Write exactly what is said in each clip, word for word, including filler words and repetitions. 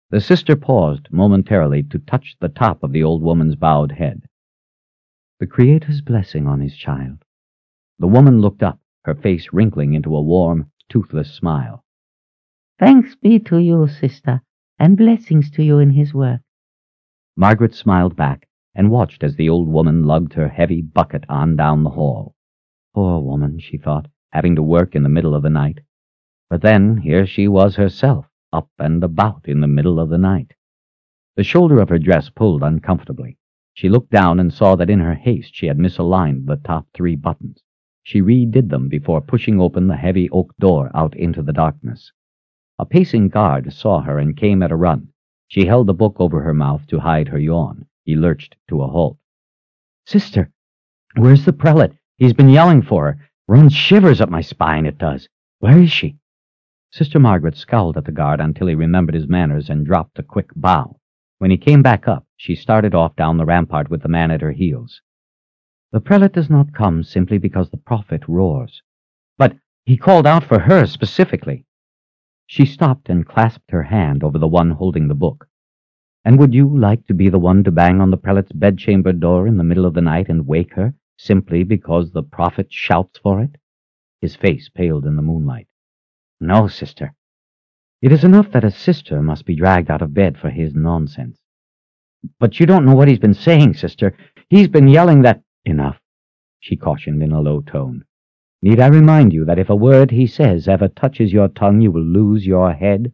The sister paused momentarily to touch the top of the old woman's bowed head. "The Creator's blessing on his child." The woman looked up, her face wrinkling into a warm, toothless smile. "Thanks be to you, sister, and blessings to you in his work." Margaret smiled back and watched as the old woman lugged her heavy bucket on down the hall. Poor woman, she thought, having to work in the middle of the night. But then here she was herself, up and about in the middle of the night. The shoulder of her dress pulled uncomfortably. She looked down and saw that in her haste she had misaligned the top three buttons. She redid them before pushing open the heavy oak door out into the darkness. A pacing guard saw her and came at a run. She held the book over her mouth to hide her yawn. He lurched to a halt. "Sister, where's the prelate? He's been yelling for her. Runs shivers up my spine, it does. Where is she?" Sister Margaret scowled at the guard until he remembered his manners and dropped a quick bow. When he came back up, she started off down the rampart with the man at her heels. "The prelate does not come simply because the prophet roars." "But he called out for her specifically." She stopped and clasped her hand over the one holding the book. "And would you like to be the one to bang on the prelate's bedchamber door in the middle of the night and wake her, simply because the prophet shouts for it?" His face paled in the moonlight. "No, sister." "It is enough that a sister must be dragged out of bed for his nonsense." "But you don't know what he's been saying, sister. He's been yelling that—" "Enough," she cautioned in a low tone. "Need I remind you that if a word he says ever touches your tongue, you will lose your head?"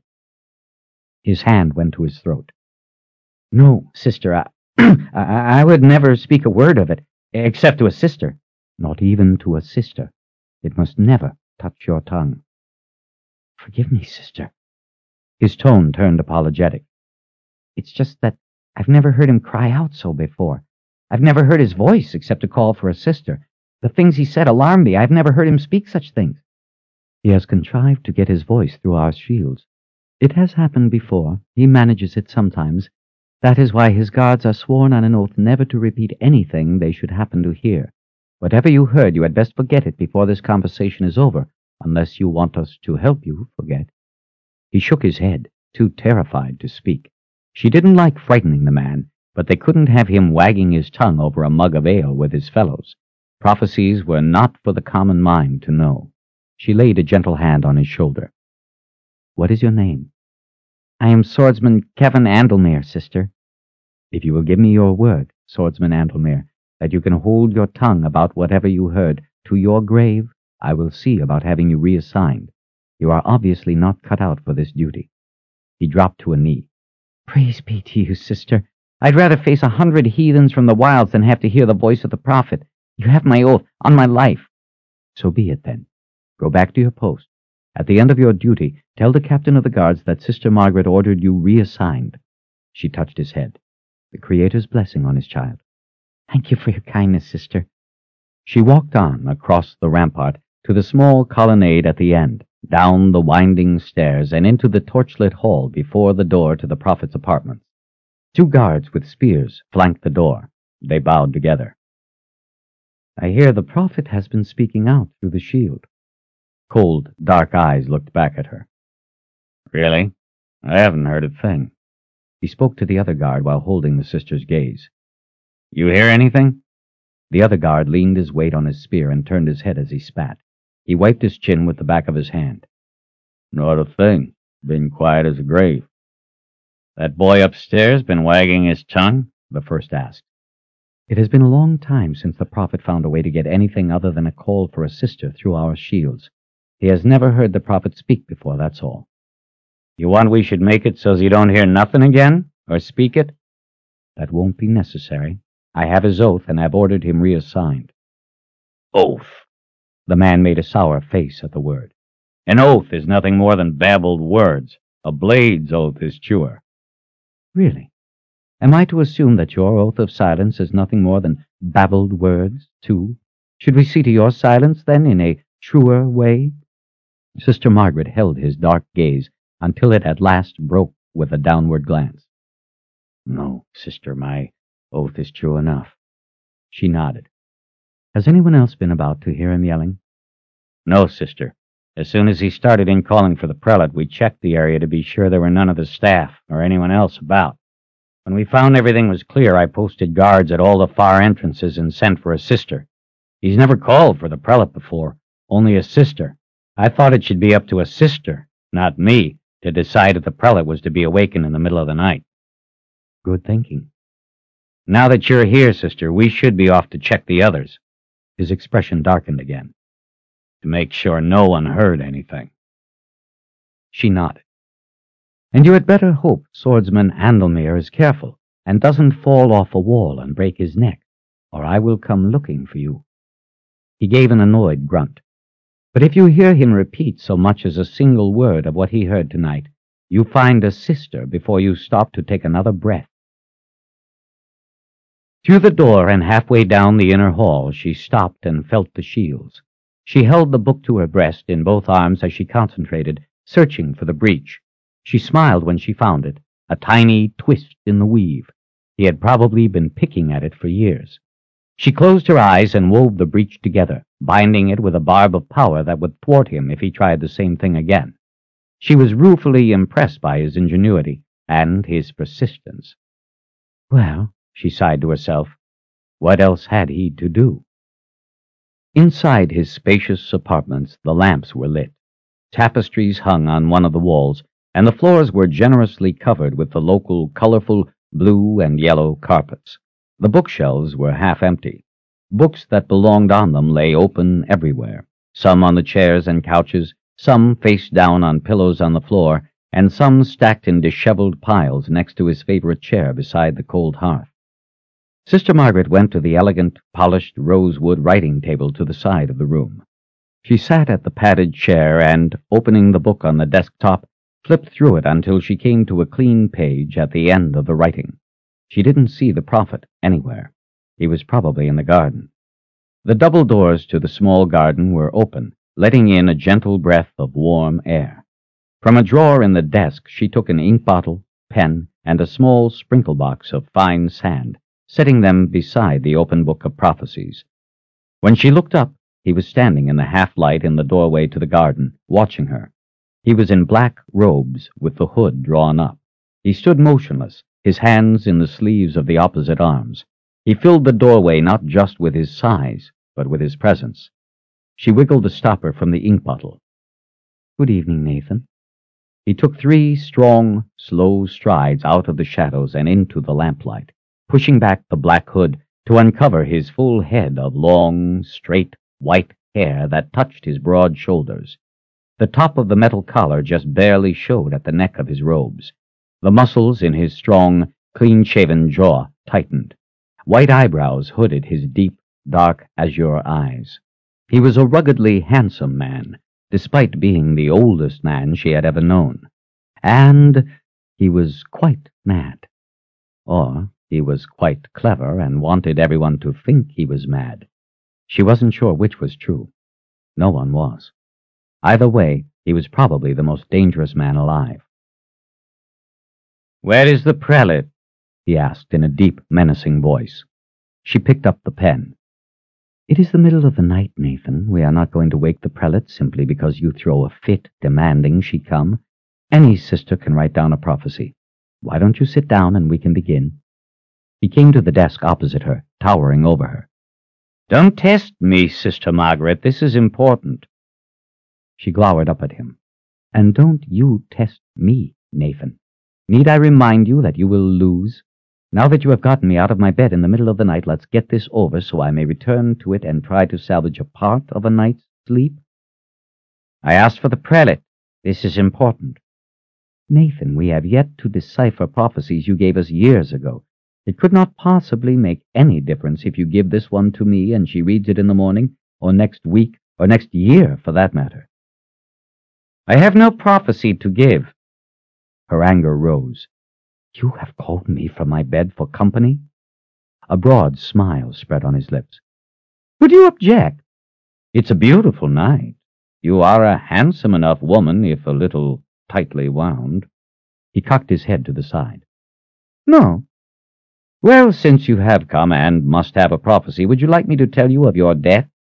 His hand went to his throat. "No, sister, I, I, I would never speak a word of it, except to a sister." "Not even to a sister. It must never touch your tongue." "Forgive me, sister." His tone turned apologetic. "It's just that I've never heard him cry out so before. I've never heard his voice except to call for a sister. The things he said alarmed me. I've never heard him speak such things." "He has contrived to get his voice through our shields. It has happened before. He manages it sometimes. That is why his guards are sworn on an oath never to repeat anything they should happen to hear. Whatever you heard, you had best forget it before this conversation is over, unless you want us to help you forget." He shook his head, too terrified to speak. She didn't like frightening the man, but they couldn't have him wagging his tongue over a mug of ale with his fellows. Prophecies were not for the common mind to know. She laid a gentle hand on his shoulder. "What is your name?" "I am Swordsman Kevin Andlemere, sister." "If you will give me your word, Swordsman Andlemere, that you can hold your tongue about whatever you heard to your grave, I will see about having you reassigned. You are obviously not cut out for this duty." He dropped to a knee. "Praise be to you, sister. I'd rather face a hundred heathens from the wilds than have to hear the voice of the prophet. You have my oath, on my life." "So be it, then. Go back to your post. At the end of your duty, tell the captain of the guards that Sister Margaret ordered you reassigned." She touched his head. "The Creator's blessing on his child." "Thank you for your kindness, sister." She walked on across the rampart to the small colonnade at the end, down the winding stairs, and into the torchlit hall before the door to the prophet's apartments. Two guards with spears flanked the door. They bowed together. "I hear the prophet has been speaking out through the shield." Cold, dark eyes looked back at her. "Really? I haven't heard a thing." He spoke to the other guard while holding the sister's gaze. "You hear anything?" The other guard leaned his weight on his spear and turned his head as he spat. He wiped his chin with the back of his hand. "Not a thing. Been quiet as a grave." "That boy upstairs been wagging his tongue?" the first asked. "It has been a long time since the prophet found a way to get anything other than a call for a sister through our shields. He has never heard the prophet speak before, that's all." "You want we should make it so's you don't hear nothing again? Or speak it?" "That won't be necessary. I have his oath, and I've ordered him reassigned." "Oath!" The man made a sour face at the word. "An oath is nothing more than babbled words. A blade's oath is truer." "Really? Am I to assume that your oath of silence is nothing more than babbled words, too? Should we see to your silence, then, in a truer way?" Sister Margaret held his dark gaze until it at last broke with a downward glance. "No, sister, my oath is true enough." She nodded. "Has anyone else been about to hear him yelling?" "No, sister. As soon as he started in calling for the prelate, we checked the area to be sure there were none of the staff or anyone else about. When we found everything was clear, I posted guards at all the far entrances and sent for a sister. He's never called for the prelate before, only a sister. I thought it should be up to a sister, not me, to decide if the prelate was to be awakened in the middle of the night. Good thinking. Now that you're here, sister, we should be off to check the others. His expression darkened again. To make sure no one heard anything. She nodded. And you had better hope swordsman Andelmere is careful and doesn't fall off a wall and break his neck, or I will come looking for you. He gave an annoyed grunt. But if you hear him repeat so much as a single word of what he heard tonight, you find a sister before you stop to take another breath. Through the door and halfway down the inner hall, she stopped and felt the shields. She held the book to her breast in both arms as she concentrated, searching for the breach. She smiled when she found it, a tiny twist in the weave. He had probably been picking at it for years. She closed her eyes and wove the breach together, binding it with a barb of power that would thwart him if he tried the same thing again. She was ruefully impressed by his ingenuity and his persistence. Well, she sighed to herself, what else had he to do? Inside his spacious apartments, the lamps were lit. Tapestries hung on one of the walls, and the floors were generously covered with the local colorful blue and yellow carpets. The bookshelves were half empty. Books that belonged on them lay open everywhere, some on the chairs and couches, some face down on pillows on the floor, and some stacked in disheveled piles next to his favorite chair beside the cold hearth. Sister Margaret went to the elegant, polished rosewood writing table to the side of the room. She sat at the padded chair and, opening the book on the desktop, flipped through it until she came to a clean page at the end of the writing. She didn't see the prophet anywhere. He was probably in the garden. The double doors to the small garden were open, letting in a gentle breath of warm air. From a drawer in the desk she took an ink bottle, pen, and a small sprinkle box of fine sand, setting them beside the open book of prophecies. When she looked up, he was standing in the half-light in the doorway to the garden, watching her. He was in black robes with the hood drawn up. He stood motionless, his hands in the sleeves of the opposite arms. He filled the doorway not just with his size, but with his presence. She wiggled the stopper from the ink bottle. Good evening, Nathan. He took three strong, slow strides out of the shadows and into the lamplight, pushing back the black hood to uncover his full head of long, straight, white hair that touched his broad shoulders. The top of the metal collar just barely showed at the neck of his robes. The muscles in his strong, clean-shaven jaw tightened. White eyebrows hooded his deep, dark azure eyes. He was a ruggedly handsome man, despite being the oldest man she had ever known. And he was quite mad. Or he was quite clever and wanted everyone to think he was mad. She wasn't sure which was true. No one was. Either way, he was probably the most dangerous man alive. "Where is the prelate?" he asked in a deep, menacing voice. She picked up the pen. "It is the middle of the night, Nathan. We are not going to wake the prelate simply because you throw a fit demanding she come. Any sister can write down a prophecy. Why don't you sit down and we can begin?" He came to the desk opposite her, towering over her. "Don't test me, Sister Margaret. This is important." She glowered up at him. "And don't you test me, Nathan. Need I remind you that you will lose? Now that you have gotten me out of my bed in the middle of the night, let's get this over so I may return to it and try to salvage a part of a night's sleep." "I asked for the prelate. This is important." "Nathan, we have yet to decipher prophecies you gave us years ago. It could not possibly make any difference if you give this one to me and she reads it in the morning, or next week, or next year, for that matter." "I have no prophecy to give." Her anger rose. "You have called me from my bed for company?" A broad smile spread on his lips. "Would you object? It's a beautiful night. You are a handsome enough woman, if a little tightly wound." He cocked his head to the side. "No. Well, since you have come and must have a prophecy, would you like me to tell you of your death?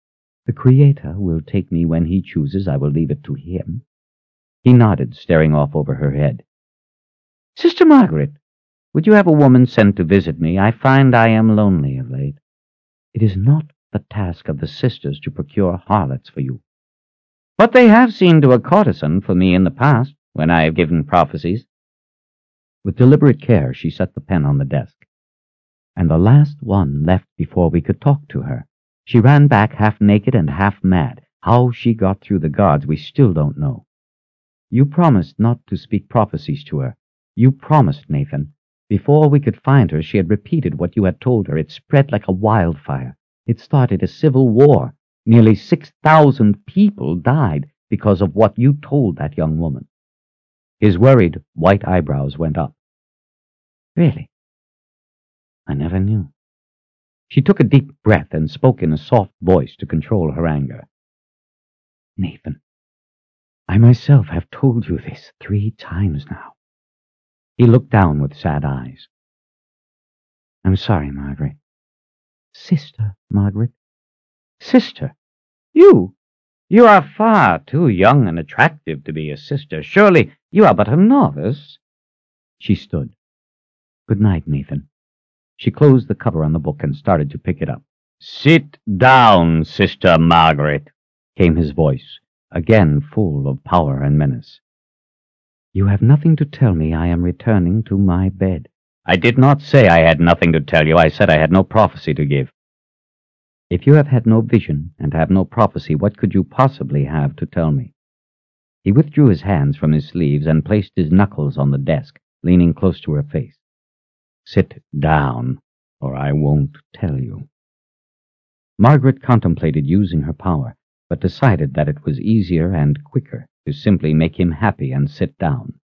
The Creator will take me when he chooses. I will leave it to him. He nodded, staring off over her head. Sister Margaret, would you have a woman sent to visit me? I find I am lonely of late. It is not the task of the sisters to procure harlots for you. But they have seen to a courtesan for me in the past, when I have given prophecies. With deliberate care she set the pen on the desk. And the last one left before we could talk to her. She ran back half naked and half mad. How she got through the guards we still don't know. You promised not to speak prophecies to her. You promised, Nathan. Before we could find her, she had repeated what you had told her. It spread like a wildfire. It started a civil war. Nearly six thousand people died because of what you told that young woman. His worried white eyebrows went up. Really? I never knew. She took a deep breath and spoke in a soft voice to control her anger. Nathan, I myself have told you this three times now. He looked down with sad eyes. I'm sorry, Margaret. Sister, Margaret. Sister? You? You are far too young and attractive to be a sister. Surely you are but a novice. She stood. Good night, Nathan. She closed the cover on the book and started to pick it up. Sit down, Sister Margaret, came his voice, again full of power and menace. You have nothing to tell me. I am returning to my bed. I did not say I had nothing to tell you. I said I had no prophecy to give. If you have had no vision and have no prophecy, what could you possibly have to tell me? He withdrew his hands from his sleeves and placed his knuckles on the desk, leaning close to her face. Sit down, or I won't tell you. Margaret contemplated using her power, but decided that it was easier and quicker to simply make him happy and sit down.